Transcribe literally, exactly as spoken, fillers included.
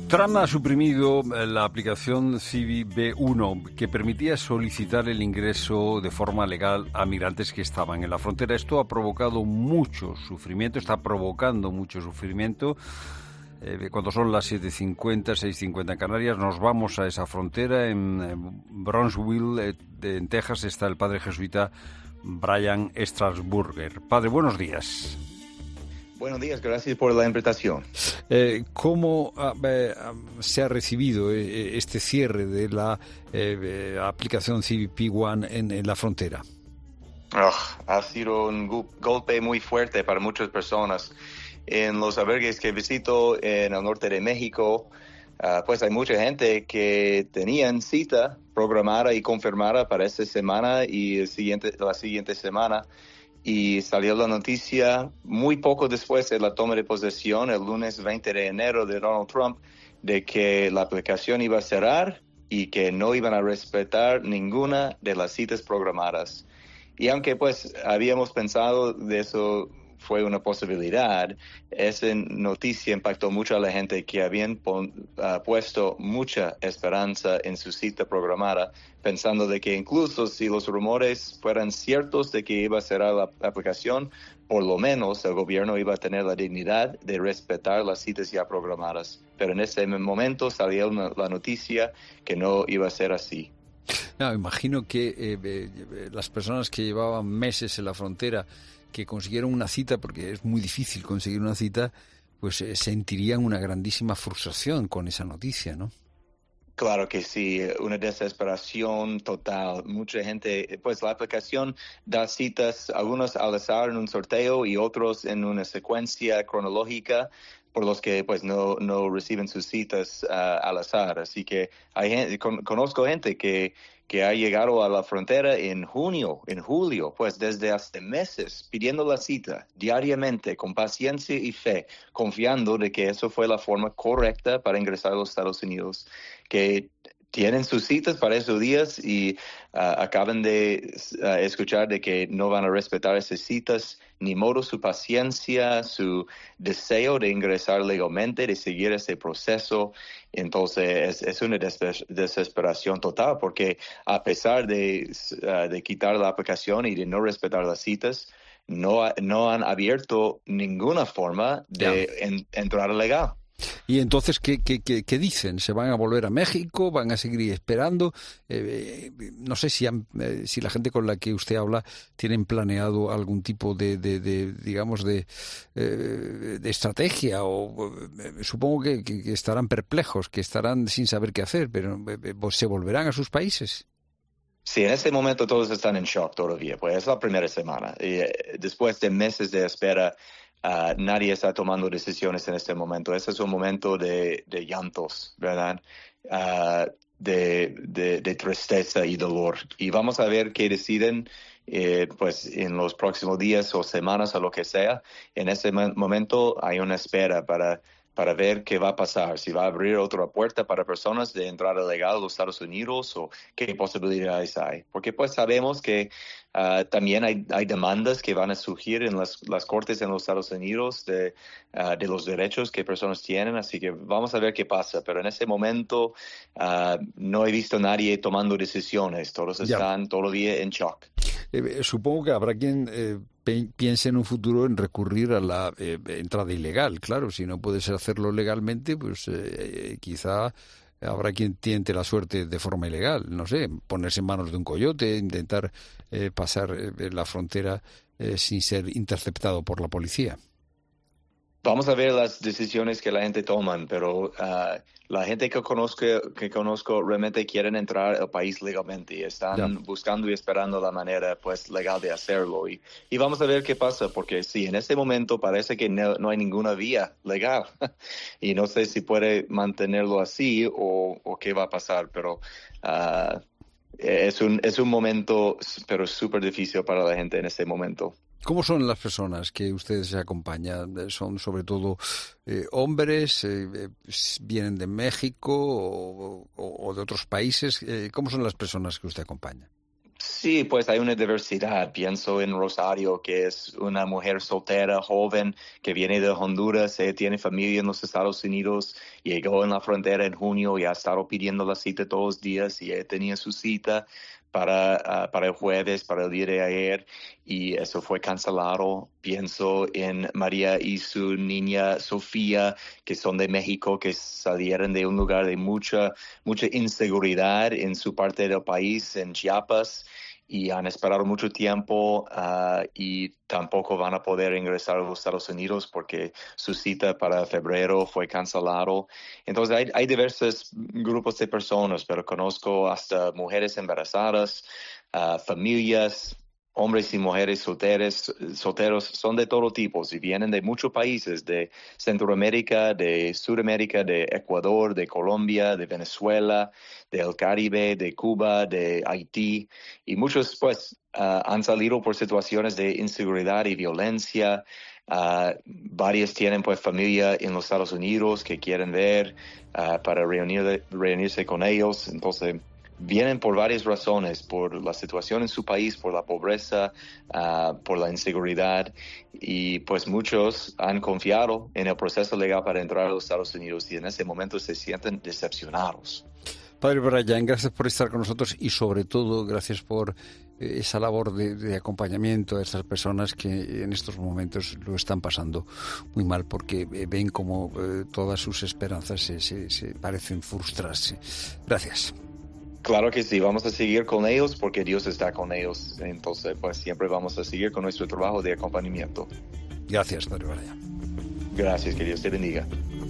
Trump ha suprimido la aplicación C B B uno que permitía solicitar el ingreso de forma legal a migrantes que estaban en la frontera. Esto ha provocado mucho sufrimiento, está provocando mucho sufrimiento. Eh, cuando son las siete cincuenta, seis cincuenta en Canarias, nos vamos a esa frontera. En, en Brownsville, eh, en Texas, está el padre jesuita Brian Strasburger. Padre, buenos días. Buenos días, gracias por la invitación. Eh, ¿Cómo eh, se ha recibido eh, este cierre de la eh, aplicación C B P uno en, en la frontera? Oh, ha sido un go- golpe muy fuerte para muchas personas. En los albergues que visito en el norte de México, uh, pues hay mucha gente que tenían cita programada y confirmada para esta semana y el siguiente, la siguiente semana. Y salió la noticia muy poco después de la toma de posesión, el lunes veinte de enero, de Donald Trump, de que la aplicación iba a cerrar y que no iban a respetar ninguna de las citas programadas. Y aunque pues habíamos pensado de eso fue una posibilidad, esa noticia impactó mucho a la gente que habían pon, uh, puesto mucha esperanza en su cita programada, pensando de que incluso si los rumores fueran ciertos de que iba a cerrar la aplicación, por lo menos el gobierno iba a tener la dignidad de respetar las citas ya programadas. Pero en ese momento salió una, la noticia que no iba a ser así. No, imagino que eh, eh, las personas que llevaban meses en la frontera, que consiguieron una cita, porque es muy difícil conseguir una cita, pues eh, sentirían una grandísima frustración con esa noticia, ¿no? Claro que sí, una desesperación total. Mucha gente, pues la aplicación da citas, algunos al azar en un sorteo y otros en una secuencia cronológica, por los que pues no no reciben sus citas uh, al azar. Así que hay gente, con, conozco gente que que ha llegado a la frontera en junio, en julio, pues desde hace meses, pidiendo la cita diariamente, con paciencia y fe, confiando de que eso fue la forma correcta para ingresar a los Estados Unidos, que tienen sus citas para esos días y uh, acaban de uh, escuchar de que no van a respetar esas citas, ni modo su paciencia, su deseo de ingresar legalmente, de seguir ese proceso. Entonces es, es una des- desesperación total, porque a pesar de, uh, de quitar la aplicación y de no respetar las citas, no, no han abierto ninguna forma de en, entrar legal. Y entonces, ¿qué, qué, qué, qué dicen? ¿Se van a volver a México? ¿Van a seguir esperando? Eh, eh, no sé si, han, eh, si la gente con la que usted habla tienen planeado algún tipo de, de, de digamos, de, eh, de estrategia. O eh, supongo que, que, que estarán perplejos, que estarán sin saber qué hacer, pero eh, ¿se volverán a sus países? Sí, en este momento todos están en shock todavía, pues es la primera semana. Y eh, después de meses de espera, uh, nadie está tomando decisiones en este momento. Ese es un momento de, de llantos, ¿verdad? Uh, de, de, de tristeza y dolor. Y vamos a ver qué deciden eh, pues en los próximos días o semanas o lo que sea. En ese momento hay una espera para... para ver qué va a pasar, si va a abrir otra puerta para personas de entrada legal a los Estados Unidos o qué posibilidades hay. Porque pues sabemos que uh, también hay, hay demandas que van a surgir en las, las cortes en los Estados Unidos de, uh, de los derechos que personas tienen, así que vamos a ver qué pasa. Pero en ese momento uh, no he visto a nadie tomando decisiones, todos están ya. Todavía en shock. Eh, supongo que habrá quien eh, pe- piense en un futuro en recurrir a la eh, entrada ilegal. Claro, si no puedes hacerlo legalmente, pues eh, quizá habrá quien tiente la suerte de forma ilegal. No sé, ponerse en manos de un coyote, intentar eh, pasar eh, la frontera eh, sin ser interceptado por la policía. Vamos a ver las decisiones que la gente toma, pero uh, la gente que conozco, que conozco realmente quieren entrar al país legalmente y están ya. buscando y esperando la manera pues legal de hacerlo. Y, y vamos a ver qué pasa, porque sí, en este momento parece que no, no hay ninguna vía legal y no sé si puede mantenerlo así o, o qué va a pasar, pero uh, es un, es un momento pero súper difícil para la gente en este momento. ¿Cómo son las personas que ustedes acompañan? ¿Son sobre todo eh, hombres? Eh, ¿Vienen de México o, o, o de otros países? Eh, ¿Cómo son las personas que usted acompaña? Sí, pues hay una diversidad. Pienso en Rosario, que es una mujer soltera, joven, que viene de Honduras, eh, tiene familia en los Estados Unidos, llegó en la frontera en junio y ha estado pidiendo la cita todos los días y ella tenía su cita para, uh, para el jueves, para el día de ayer, y eso fue cancelado. Pienso en María y su niña Sofía, que son de México, que salieron de un lugar de mucha, mucha inseguridad en su parte del país, en Chiapas, y han esperado mucho tiempo uh, y tampoco van a poder ingresar a los Estados Unidos porque su cita para febrero fue cancelado. Entonces hay, hay diversos grupos de personas, pero conozco hasta mujeres embarazadas, uh, familias, hombres y mujeres solteros, solteros, son de todo tipo y vienen de muchos países, de Centroamérica, de Sudamérica, de Ecuador, de Colombia, de Venezuela, del Caribe, de Cuba, de Haití, y muchos pues uh, han salido por situaciones de inseguridad y violencia. Uh, varios tienen pues familia en los Estados Unidos que quieren ver uh, para reunir, reunirse con ellos. Entonces vienen por varias razones, por la situación en su país, por la pobreza, uh, por la inseguridad, y pues muchos han confiado en el proceso legal para entrar a los Estados Unidos y en ese momento se sienten decepcionados. Padre Brian, gracias por estar con nosotros y sobre todo gracias por eh, esa labor de, de acompañamiento a estas personas que en estos momentos lo están pasando muy mal porque eh, ven como eh, todas sus esperanzas se, se, se parecen frustrarse. Gracias. Claro que sí, vamos a seguir con ellos porque Dios está con ellos, entonces pues siempre vamos a seguir con nuestro trabajo de acompañamiento. Gracias, Padre Brian. Gracias, que Dios te bendiga.